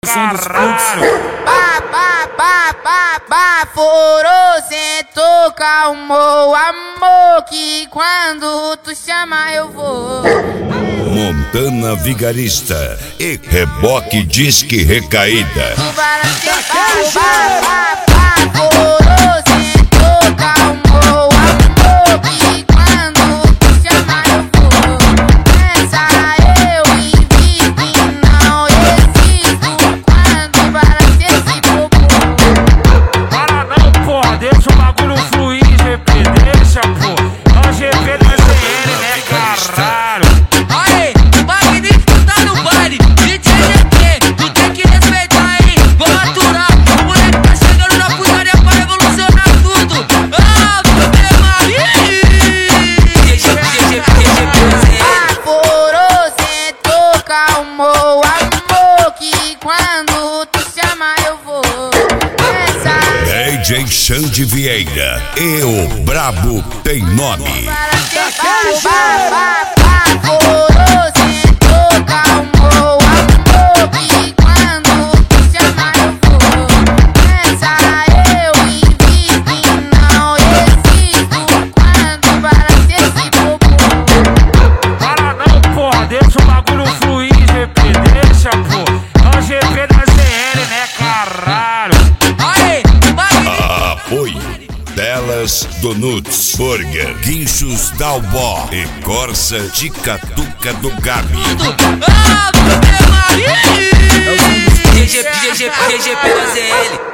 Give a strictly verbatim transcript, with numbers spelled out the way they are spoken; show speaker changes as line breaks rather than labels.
Caralho!
Pá, pá, pá, pá, pá, furou, sentou, calmou, amor, que quando tu chama eu vou.
Montana Vigarista e Reboque Disque Recaída.
Pá, pá, pá, pá, furou, sentou, calmou, amor, que quando tu chama eu vou. Nessa eu invisto e não existo quando barato esse popô.
Para não, porra, deixa o bagulho fluir, G P, deixa, pô. Ó, G P do S L, né, caralho?
Aê, o magnífico tá no baile, D J G P, tu tem que respeitar, hein? Vou aturar, o moleque tá chegando na putaria pra revolucionar tudo. Ah, Ave Maria! D J P,
Aforou, sentou, calmou, amor, que quando tu chama eu vou. Essa
D J Xande Vieira e o Brabo Tem Nome.
Aforou, sentou, calmou, amor, que quando tu chama eu vou. Essa eu invisto e não existo quando barato esse popô.
Para não, porra, deixa o bagulho fluir, G P, deixa, pô. Ó, G P do S L, né, caralho?
aê, o magnífico.
Apoio Telas Donuts, Burger, Guinchos Dalbó e Corsa Ticatuca do Gabi.
Ah, Ave Maria! D J P, D J P do S L.